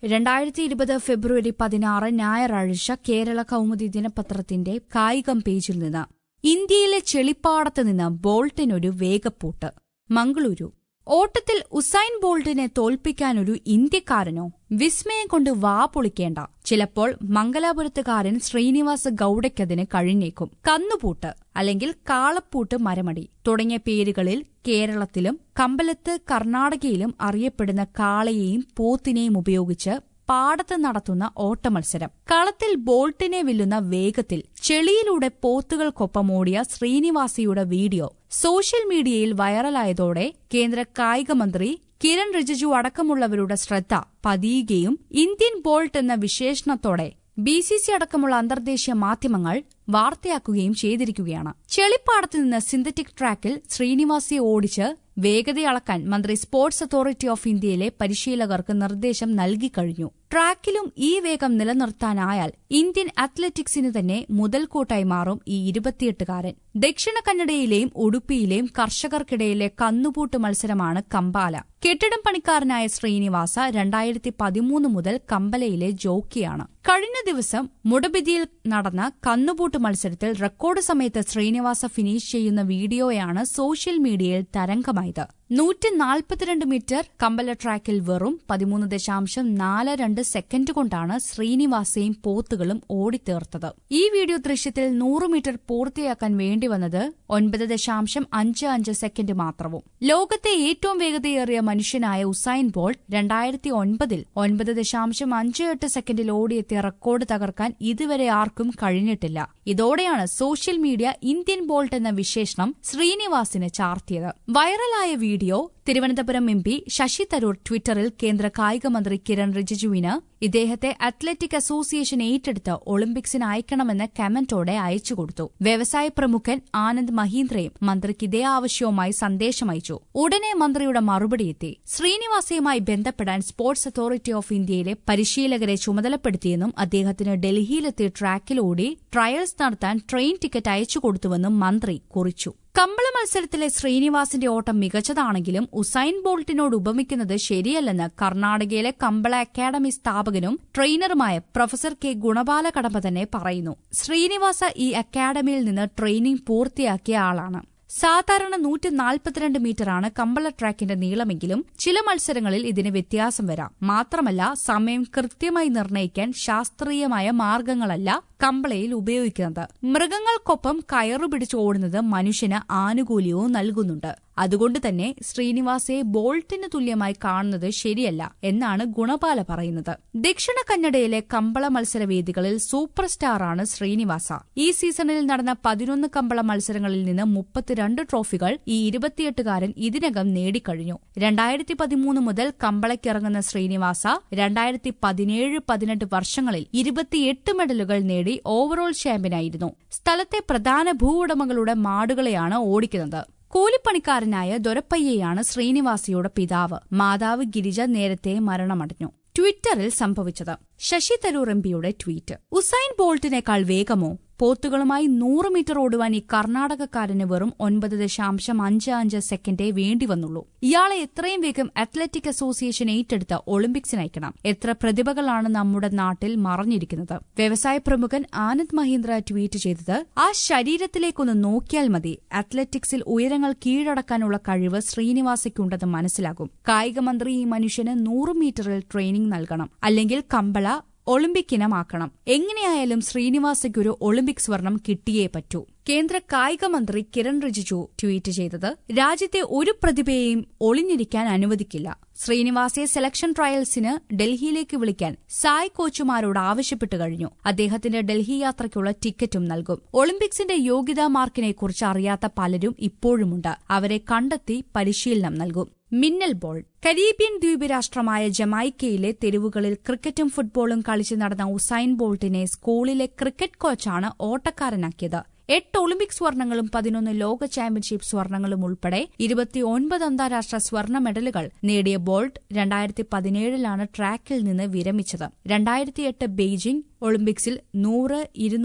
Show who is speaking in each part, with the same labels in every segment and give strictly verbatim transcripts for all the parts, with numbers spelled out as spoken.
Speaker 1: രണ്ടായിരത്തി ഇരുപത് ഫെബ്രുവരി പതിനാറ് ഞായറാഴ്ച കേരള കൗമുദി ദിനപത്രത്തിന്റെ കായികം പേജിൽ നിന്ന് ഇന്ത്യയിലെ ചെളിപ്പാടത്ത് നിന്ന് ബോൾട്ടിനൊരു വേഗപ്പൂട്ട്. മംഗളൂരു. ഓട്ടത്തിൽ ഉസൈൻ ബോൾട്ടിനെ തോൽപ്പിക്കാനൊരു ഇന്ത്യക്കാരനോ? വിസ്മയം കൊണ്ട് വാ പൊളിക്കേണ്ട. ചിലപ്പോൾ മംഗലാപുരത്തുകാരൻ ശ്രീനിവാസ ഗൌഡയ്ക്കതിന് കഴിഞ്ഞേക്കും. കന്നുപൂട്ട് അല്ലെങ്കിൽ കാളപ്പൂട്ട് മരമടി തുടങ്ങിയ പേരുകളിൽ കേരളത്തിലും കമ്പലത്ത് കർണാടകയിലും അറിയപ്പെടുന്ന കാളയെയും പോത്തിനെയും ഉപയോഗിച്ച് പാടത്ത് നടത്തുന്ന ഓട്ടമത്സരം. കളത്തിൽ ബോൾട്ടിനെ വെല്ലുന്ന വേഗത്തിൽ ചെളിയിലൂടെ പോത്തുകൾക്കൊപ്പം ഓടിയ ശ്രീനിവാസയുടെ വീഡിയോ സോഷ്യൽ മീഡിയയിൽ വൈറലായതോടെ കേന്ദ്ര കായിക മന്ത്രി കിരൺ റിജിജു അടക്കമുള്ളവരുടെ ശ്രദ്ധ പതിയുകയും ഇന്ത്യൻ ബോൾട്ട് എന്ന വിശേഷണത്തോടെ ബി സി സി അടക്കമുള്ള അന്തർദേശീയ മാധ്യമങ്ങൾ വാർത്തയാക്കുകയും ചെയ്തിരിക്കുകയാണ്. ചെളിപ്പാടത്ത് നിന്ന് സിന്തറ്റിക് ട്രാക്കിൽ ശ്രീനിവാസയെ ഓടിച്ച് വേഗതയളക്കാൻ മന്ത്രി സ്പോർട്സ് അതോറിറ്റി ഓഫ് ഇന്ത്യയിലെ പരിശീലകർക്ക് നിർദ്ദേശം നൽകിക്കഴിഞ്ഞു. ട്രാക്കിലും ഈ വേഗം നിലനിർത്താനായാൽ ഇന്ത്യൻ അത്ലറ്റിക്സിന് തന്നെ മുതൽക്കൂട്ടായി മാറും ഈ ഇരുപത്തിയെട്ടുകാരൻ. ദക്ഷിണ കന്നഡയിലെയും ഉടുപ്പിയിലെയും കർഷകർക്കിടയിലെ കന്നുപൂട്ട് മത്സരമാണ് കമ്പാല. കെട്ടിടം പണിക്കാരനായ ശ്രീനിവാസ രണ്ടായിരത്തി പതിമൂന്ന് മുതൽ കമ്പലയിലെ ജോക്കിയാണ്. കഴിഞ്ഞ ദിവസം മുടബിദിയിൽ നടന്ന കന്നുപൂട്ട് മത്സരത്തിൽ റെക്കോർഡ് സമയത്ത് ശ്രീനിവാസ ഫിനിഷ് ചെയ്യുന്ന വീഡിയോയാണ് സോഷ്യൽ മീഡിയയിൽ തരംഗമായത്. നൂറ്റി നാൽപ്പത്തിരണ്ട് മീറ്റർ കമ്പല ട്രാക്കിൽ വെറും പതിമൂന്ന് ദശാംശം നാല് രണ്ട് സെക്കൻഡ് കൊണ്ടാണ് ശ്രീനിവാസയും പോത്തുകളും ഓടിത്തീർത്തത്. ഈ വീഡിയോ ദൃശ്യത്തിൽ നൂറ് മീറ്റർ പൂർത്തിയാക്കാൻ വേണ്ടിവന്നത് ഒൻപത് ദശാംശം അഞ്ച് അഞ്ച് സെക്കൻഡ് മാത്രവും. ലോകത്തെ ഏറ്റവും വേഗതയേറിയ മനുഷ്യനായ ഉസൈൻ ബോൾട്ട് രണ്ടായിരത്തി ഒൻപതിൽ ഒൻപത് ദശാംശം അഞ്ച് എട്ട് സെക്കൻഡിൽ ഓടിയെത്തിയ റെക്കോർഡ് തകർക്കാൻ ഇതുവരെ ആർക്കും കഴിഞ്ഞിട്ടില്ല. ഇതോടെയാണ് സോഷ്യൽ മീഡിയ ഇന്ത്യൻ ബോൾട്ട് എന്ന വിശേഷണം ശ്രീനിവാസിന് ചാർത്തിയത്. വൈറലായ video Thiruvananthapuram M P Shashi Tharoor ട്വിറ്ററിൽ കേന്ദ്ര കായിക മന്ത്രി കിരൺ റിജിജുവിന് ഇദ്ദേഹത്തെ അത്ലറ്റിക് അസോസിയേഷൻ ഏറ്റെടുത്ത് ഒളിമ്പിക്സിന് അയക്കണമെന്ന് കമന്റോടെ അയച്ചുകൊടുത്തു. വ്യവസായ പ്രമുഖൻ ആനന്ദ് മഹീന്ദ്രയും മന്ത്രിക്ക് ഇതേ ആവശ്യവുമായി സന്ദേശമയച്ചു. ഉടനെ മന്ത്രിയുടെ മറുപടിയെത്തി. ശ്രീനിവാസയുമായി ബന്ധപ്പെടാൻ സ്പോർട്സ് അതോറിറ്റി ഓഫ് ഇന്ത്യയിലെ പരിശീലകരെ ചുമതലപ്പെടുത്തിയെന്നും അദ്ദേഹത്തിന് ഡൽഹിയിലെത്തി ട്രാക്കിലോടി ട്രയൽസ് നടത്താൻ ട്രെയിൻ ടിക്കറ്റ് അയച്ചുകൊടുത്തുവെന്നും മന്ത്രി കുറിച്ചു. കമ്പള മത്സരത്തിലെ ശ്രീനിവാസിന്റെ ഓട്ടം മികച്ചതാണെങ്കിലും ഉസൈൻ ബോൾട്ടിനോട് ഉപമിക്കുന്നത് ശരിയല്ലെന്ന് കർണാടകയിലെ കമ്പള അക്കാദമി സ്ഥാപകനും ട്രെയിനറുമായ പ്രൊഫസർ കെ ഗുണപാല കടമ്പ തന്നെ പറയുന്നു. ശ്രീനിവാസ ഈ അക്കാദമിയിൽ നിന്ന് ട്രെയിനിംഗ് പൂർത്തിയാക്കിയ ആളാണ്. സാധാരണ നൂറ്റി നാൽപ്പത്തിരണ്ട് മീറ്ററാണ് കമ്പള ട്രാക്കിന്റെ നീളമെങ്കിലും ചില മത്സരങ്ങളിൽ ഇതിന് വ്യത്യാസം വരാം. മാത്രമല്ല സമയം കൃത്യമായി നിർണ്ണയിക്കാൻ ശാസ്ത്രീയമായ മാർഗങ്ങളല്ല കമ്പളയിൽ ഉപയോഗിക്കുന്നത്. മൃഗങ്ങൾക്കൊപ്പം കയറുപിടിച്ച് ഓടുന്നത് മനുഷ്യന് ആനുകൂല്യവും നൽകുന്നുണ്ട്. അതുകൊണ്ട് തന്നെ ശ്രീനിവാസയെ ബോൾട്ടിന് തുല്യമായി കാണുന്നത് ശരിയല്ല എന്നാണ് ഗുണപാല പറയുന്നത്. ദക്ഷിണ കന്നഡയിലെ കമ്പള മത്സരവേദികളിൽ സൂപ്പർ സ്റ്റാറാണ് ശ്രീനിവാസ. ഈ സീസണിൽ നടന്ന പതിനൊന്ന് കമ്പള മത്സരങ്ങളിൽ നിന്ന് മുപ്പത്തിരണ്ട് ട്രോഫികൾ ഈ ഇരുപത്തിയെട്ടുകാരൻ ഇതിനകം നേടിക്കഴിഞ്ഞു. രണ്ടായിരത്തി പതിമൂന്ന് മുതൽ കമ്പളയ്ക്കിറങ്ങുന്ന ശ്രീനിവാസ രണ്ടായിരത്തി പതിനേഴ് പതിനെട്ട് വർഷങ്ങളിൽ ഇരുപത്തിയെട്ട് മെഡലുകൾ നേടി ഓവറോൾ ചാമ്പ്യനായിരുന്നു. സ്ഥലത്തെ പ്രധാന ഭൂവുടമകളുടെ മാടുകളെയാണ് ഓടിക്കുന്നത്. കൂലിപ്പണിക്കാരനായ ദൊരപ്പയ്യയാണ് ശ്രീനിവാസയുടെ പിതാവ്. മാതാവ് ഗിരിജ നേരത്തെ മരണമടഞ്ഞു. ട്വിറ്ററിൽ സംഭവിച്ചത്. ശശി തരൂർ എംപിയുടെ ട്വീറ്റ്. ഉസൈൻ ബോൾട്ടിനേക്കാൾ വേഗമോ? പോത്തുകളുമായി നൂറ് മീറ്റർ ഓടുവാൻ ഈ കർണാടകക്കാരന് വെറും ഒൻപത് ദശാംശം അഞ്ച് അഞ്ച് സെക്കൻഡേ വേണ്ടിവന്നുള്ളൂ. ഇയാളെ എത്രയും വേഗം അത്ലറ്റിക് അസോസിയേഷൻ ഏറ്റെടുത്ത് ഒളിമ്പിക്സിന് അയക്കണം. എത്ര പ്രതിഭകളാണ് നമ്മുടെ നാട്ടിൽ മറഞ്ഞിരിക്കുന്നത്. വ്യവസായ പ്രമുഖൻ ആനന്ദ് മഹീന്ദ്ര ട്വീറ്റ് ചെയ്തത്, ആ ശരീരത്തിലേക്കൊന്ന് നോക്കിയാൽ മതി, അത്ലറ്റിക്സിൽ ഉയരങ്ങൾ കീഴടക്കാനുള്ള കഴിവ് ശ്രീനിവാസയ്ക്കുണ്ടെന്ന് മനസ്സിലാകും. കായികമന്ത്രി ഈ മനുഷ്യന് നൂറ് മീറ്ററിൽ ട്രെയിനിംഗ് നൽകണം, അല്ലെങ്കിൽ കമ്പള ഒളിമ്പിക് ഇനമാക്കണം. എങ്ങനെയായാലും ശ്രീനിവാസയ്ക്കൊരു ഒളിമ്പിക് സ്വർണം കിട്ടിയേ പറ്റൂ. കേന്ദ്ര കായിക മന്ത്രി കിരൺ റിജിജു ട്വീറ്റ് ചെയ്തത്, രാജ്യത്തെ ഒരു പ്രതിഭയെയും ഒളിഞ്ഞിരിക്കാൻ അനുവദിക്കില്ല. ശ്രീനിവാസയെ സെലക്ഷൻ ട്രയൽസിന് ഡൽഹിയിലേക്ക് വിളിക്കാൻ സായ് കോച്ചുമാരോട് ആവശ്യപ്പെട്ടു കഴിഞ്ഞു. അദ്ദേഹത്തിന്റെ ഡൽഹി യാത്രയ്ക്കുള്ള ടിക്കറ്റും നൽകും. ഒളിമ്പിക്സിന്റെ യോഗ്യതാ മാർക്കിനെക്കുറിച്ച് അറിയാത്ത പലരും ഇപ്പോഴുമുണ്ട്. അവരെ കണ്ടെത്തി പരിശീലനം നൽകും. മിന്നൽ ബോൾ. കരീബിയൻ ദ്വീപ് രാഷ്ട്രമായ ജമൈക്കയിലെ തെരുവുകളിൽ ക്രിക്കറ്റും ഫുട്ബോളും കളിച്ച് നടന്ന ഉസൈൻ ബോൾട്ടിനെ സ്കൂളിലെ ക്രിക്കറ്റ് കോച്ചാണ് ഓട്ടക്കാരനാക്കിയത്. എട്ട് ഒളിമ്പിക് സ്വർണങ്ങളും പതിനൊന്ന് ലോക ചാമ്പ്യൻഷിപ്പ് സ്വർണങ്ങളും ഉൾപ്പെടെ ഇരുപത്തിയൊൻപത് അന്താരാഷ്ട്ര സ്വർണ്ണ മെഡലുകൾ നേടിയ ബോൾട്ട് രണ്ടായിരത്തി പതിനേഴിലാണ് ട്രാക്കിൽ നിന്ന് വിരമിച്ചത്. രണ്ടായിരത്തിയെട്ട് ബെയ്ജിംഗ് ഒളിമ്പിക്സിൽ നൂറ്, ഇരുന്നൂറ്,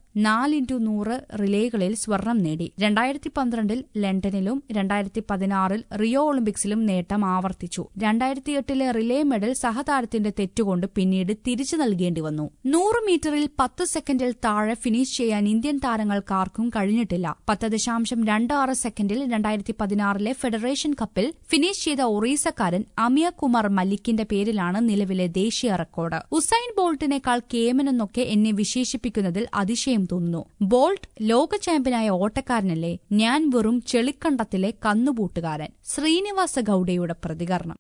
Speaker 1: നാല് ഇൻറ്റു നൂറ് റിലേകളിൽ സ്വർണം നേടി. രണ്ടായിരത്തി പന്ത്രണ്ടിൽ ലണ്ടനിലും രണ്ടായിരത്തി പതിനാറിൽ റിയോ ഒളിമ്പിക്സിലും നേട്ടം ആവർത്തിച്ചു. രണ്ടായിരത്തി എട്ടിലെ റിലേ മെഡൽ സഹതാരത്തിന്റെ തെറ്റുകൊണ്ട് പിന്നീട് തിരിച്ചു നൽകേണ്ടി വന്നു. നൂറ് മീറ്ററിൽ പത്ത് സെക്കൻഡിൽ താഴെ ഫിനിഷ് ചെയ്യാൻ ഇന്ത്യൻ താരങ്ങൾക്കാർക്കും കഴിഞ്ഞിട്ടില്ല. പത്ത് ദശാംശം രണ്ട് ആറ് സെക്കൻഡിൽ രണ്ടായിരത്തി പതിനാറിലെ ഫെഡറേഷൻ കപ്പിൽ ഫിനിഷ് ചെയ്ത ഒറീസക്കാരൻ അമിയ കുമാർ മല്ലിക്കിന്റെ പേരിലാണ് നിലവിലെ ദേശീയ റെക്കോർഡ്. ഉസൈൻ ബോൾട്ടിനേക്കാൾ കേമനെന്നൊക്കെ എന്നെ വിശേഷിപ്പിക്കുന്നതിൽ അതിശയം തോന്നുന്നു. ബോൾട്ട് ലോക ചാമ്പ്യനായ ഓട്ടക്കാരനല്ലേ, ഞാൻ വെറും ചെളിക്കണ്ടത്തിലെ കന്നുപൂട്ടുകാരൻ. ശ്രീനിവാസ ഗൌഡയുടെ പ്രതികരണം.